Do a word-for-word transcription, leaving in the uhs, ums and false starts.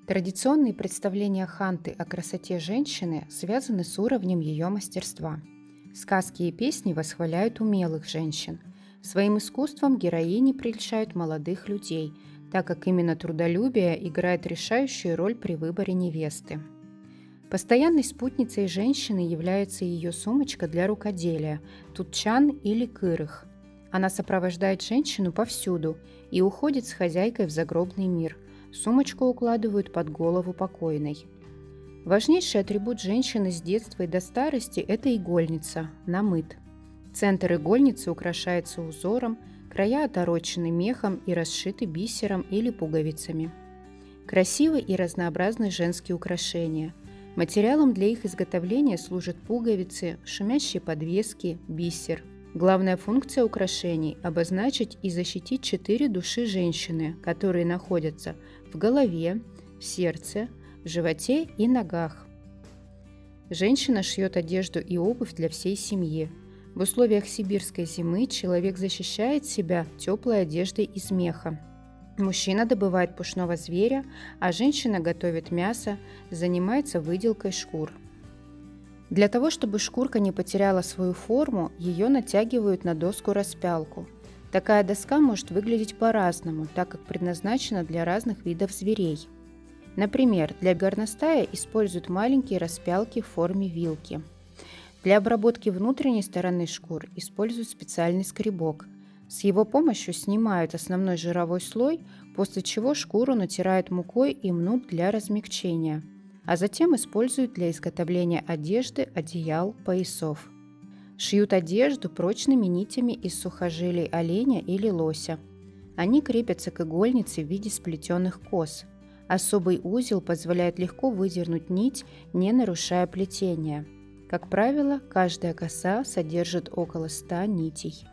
Традиционные представления ханты о красоте женщины связаны с уровнем ее мастерства. Сказки и песни восхваляют умелых женщин. Своим искусством героини прельщают молодых людей, так как именно трудолюбие играет решающую роль при выборе невесты. Постоянной спутницей женщины является ее сумочка для рукоделия – тутчан или кырых. Она сопровождает женщину повсюду и уходит с хозяйкой в загробный мир. Сумочку укладывают под голову покойной. Важнейший атрибут женщины с детства и до старости – это игольница, намыт. Центр игольницы украшается узором, края оторочены мехом и расшиты бисером или пуговицами. Красивы и разнообразны женские украшения. Материалом для их изготовления служат пуговицы, шумящие подвески, бисер. Главная функция украшений – обозначить и защитить четыре души женщины, которые находятся в голове, в сердце, в животе и ногах. Женщина шьет одежду и обувь для всей семьи. В условиях сибирской зимы человек защищает себя теплой одеждой из меха. Мужчина добывает пушного зверя, а женщина готовит мясо, занимается выделкой шкур. Для того, чтобы шкурка не потеряла свою форму, ее натягивают на доску-распялку. Такая доска может выглядеть по-разному, так как предназначена для разных видов зверей. Например, для горностая используют маленькие распялки в форме вилки. Для обработки внутренней стороны шкур используют специальный скребок. С его помощью снимают основной жировой слой, после чего шкуру натирают мукой и мнут для размягчения, а затем используют для изготовления одежды, одеял, поясов. Шьют одежду прочными нитями из сухожилий оленя или лося. Они крепятся к игольнице в виде сплетенных кос. Особый узел позволяет легко выдернуть нить, не нарушая плетения. Как правило, каждая коса содержит около ста нитей.